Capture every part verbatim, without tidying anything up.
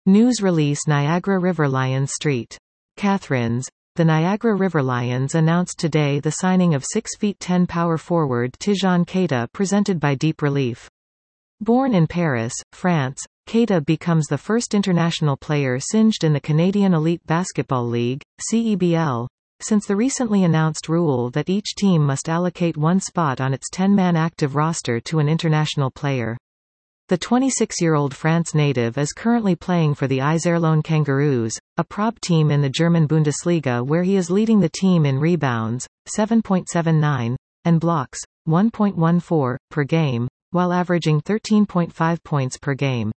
News release Niagara River Lions Street. Catharines. The Niagara River Lions announced today the signing of six feet ten power forward Tijan Keita presented by Deep Relief. Born in Paris, France, Keita becomes the first international player singed in the Canadian Elite Basketball League, C E B L, since the recently announced rule that each team must allocate one spot on its ten-man active roster to an international player. The twenty-six-year-old France native is currently playing for the Iserlohn Kangaroos, a Prob team in the German Bundesliga where he is leading the team in rebounds, seven point seven nine, and blocks, one point one four, per game, while averaging thirteen point five points per game.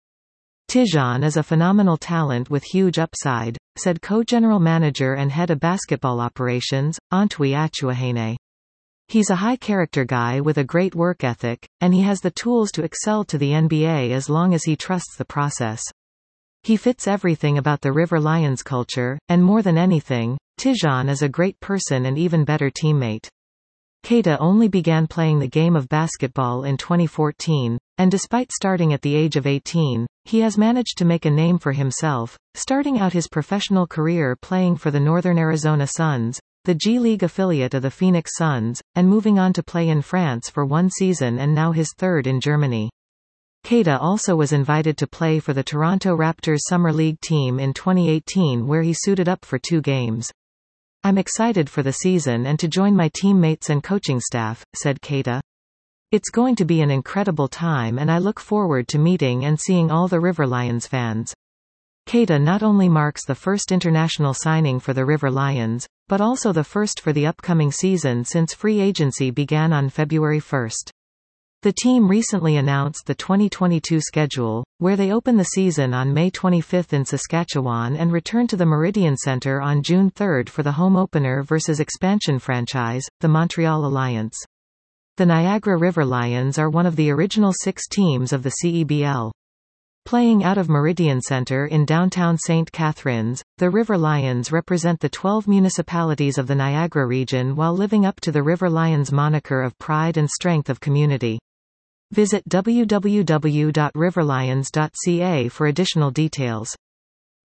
Tijan is a phenomenal talent with huge upside, said co-general manager and head of basketball operations, Antwi Atuahene. He's a high-character guy with a great work ethic, and he has the tools to excel to the N B A as long as he trusts the process. He fits everything about the River Lions culture, and more than anything, Tijan is a great person and even better teammate. Keita only began playing the game of basketball in twenty fourteen, and despite starting at the age of eighteen, he has managed to make a name for himself, starting out his professional career playing for the Northern Arizona Suns, the G League affiliate of the Phoenix Suns, and moving on to play in France for one season and now his third in Germany. Keita also was invited to play for the Toronto Raptors Summer League team in twenty eighteen where he suited up for two games. "I'm excited for the season and to join my teammates and coaching staff," said Keita. "It's going to be an incredible time and I look forward to meeting and seeing all the River Lions fans." Keita not only marks the first international signing for the River Lions, but also the first for the upcoming season since free agency began on February first. The team recently announced the twenty twenty-two schedule, where they open the season on May twenty-fifth in Saskatchewan and return to the Meridian Centre on June third for the home opener versus expansion franchise, the Montreal Alliance. The Niagara River Lions are one of the original six teams of the C E B L. Playing out of Meridian Centre in downtown Saint Catharines, the River Lions represent the twelve municipalities of the Niagara region while living up to the River Lions moniker of pride and strength of community. Visit w w w dot riverlions dot c a for additional details.